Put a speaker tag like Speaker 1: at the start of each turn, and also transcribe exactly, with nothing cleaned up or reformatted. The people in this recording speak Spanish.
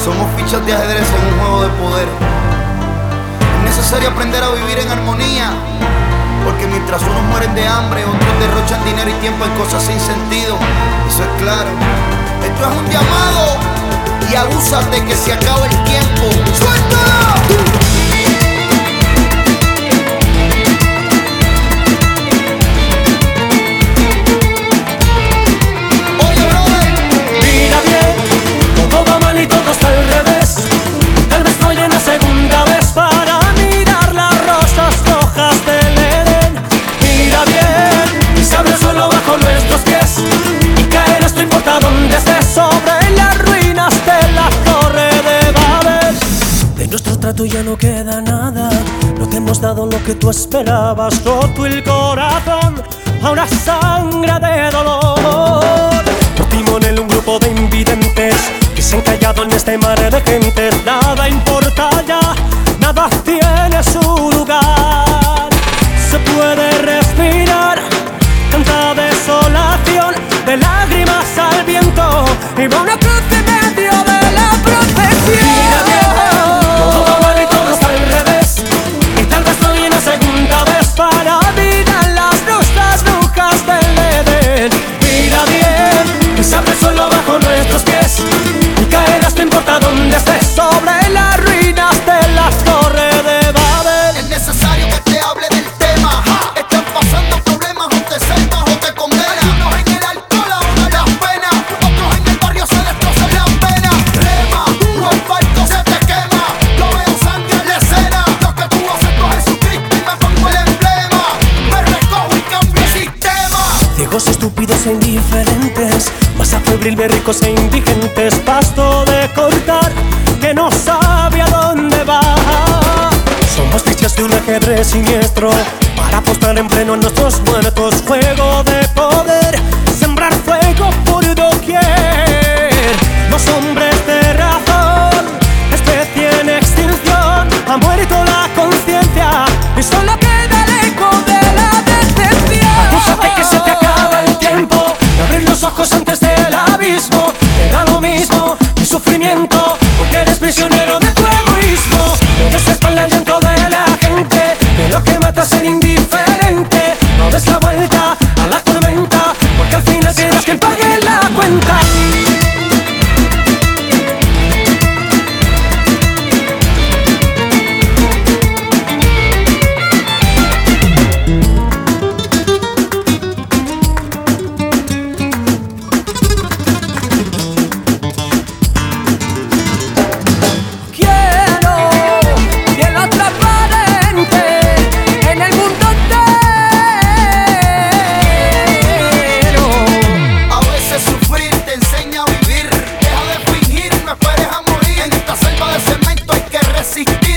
Speaker 1: Somos fichas de ajedrez en un juego de poder. Es necesario aprender a vivir en armonía, porque mientras unos mueren de hambre, otros derrochan dinero y tiempo en cosas sin sentido. Eso es claro. Esto es un llamado y abúsate que se acaba el tiempo. ¡Suéltala!
Speaker 2: Ya no queda nada, no te hemos dado lo que tú esperabas. Roto el corazón, ahora sangra de dolor. Por timón un grupo de invidentes que se han callado en este mar de gente. Nada importa ya, nada tiene su lugar. Se puede respirar, tanta desolación, de lágrimas al viento y va una cruz en medio de la procesión. Mira bien, para mirar las nuestras brujas del Edén. Mira bien, que se abre el suelo bajo nuestros pies y caerás no importa dónde estés, sobre las ruinas de la torre de Babel.
Speaker 1: Es necesario que te hable del tema. ¡Ja! Están pasando problemas, o te salvas o te condenas. Unos en el alcohol, ahora las penas. Otros en el barrio se destrozan las venas. Rema, un asfalto se te quema. Lo veo sangre en la escena. Lo que tú haces con Jesucristo y me pongo el emblema. Me recojo y cambio el sistema.
Speaker 2: Ciegos, estúpidos e indiferentes, masa febril de ricos e indigentes. Pasto de cortar que no sabe a dónde va. Somos fichas de un ajedrez siniestro para apostar en pleno a nuestros muertos. Juego de poder, sembrar fuego por doquier. Los hombres de razón, especie en extinción, ha muerto la conciencia y solo queda el eco de la decepción. Acúsate que se te acaba el tiempo de abrir los ojos antes del abismo. Te da lo mismo mi sufrimiento, porque eres prisionero de tu egoísmo. No des espalda al llanto de la gente, que lo que mata es ser indiferente. No des la vuelta a la tormenta, porque al final serás quien pague la cuenta.
Speaker 1: Selva de cemento hay que resistir.